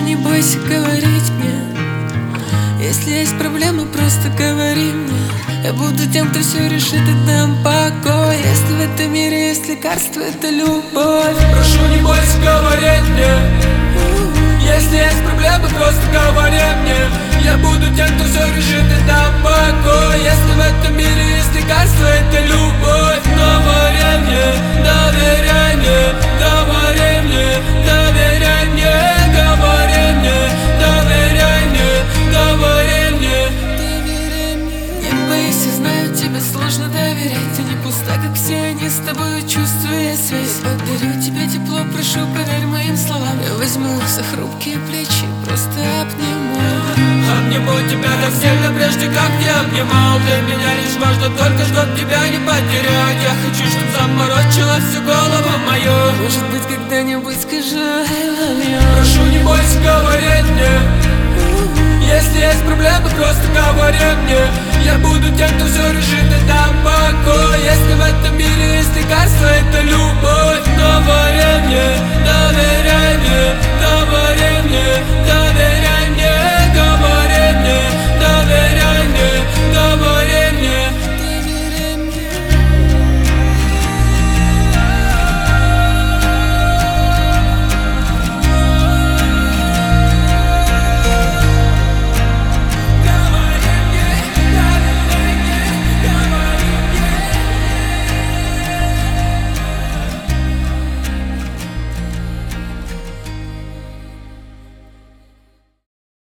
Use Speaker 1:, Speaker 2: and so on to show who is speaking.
Speaker 1: не бойся говорить мне. Если есть проблемы, просто говори мне. Я буду тем, кто все решит и дам покой. Если в этом мире есть лекарство, это любовь.
Speaker 2: Прошу, не бойся говорить мне. Если есть проблемы, просто говори мне. Я буду тем, кто все решит и дам покой. Если в этом мире есть лекарство, это любовь. Говори мне, доверяй мне, говори мне, доверяй мне, говори мне, доверяй мне, говори мне.
Speaker 1: Не бойся, знаю, тебе сложно доверять. Ты не пуста, как все они, с тобой чувствую связь. Я подарю тебе тепло, прошу, поверь моим словам. Я возьму за хрупкие плечи, просто обниму.
Speaker 2: Обниму тебя так сильно, прежде как я обнимал. Для меня лишь важно только, чтоб тебя не потерять. Я хочу, чтоб заморочила всю голову мою.
Speaker 1: Может быть, когда-нибудь скажу I love you.
Speaker 2: Прошу, не бойся говорить мне. Если есть проблемы, просто говори мне. Я буду тем, кто все решит и дам покой. Если в этом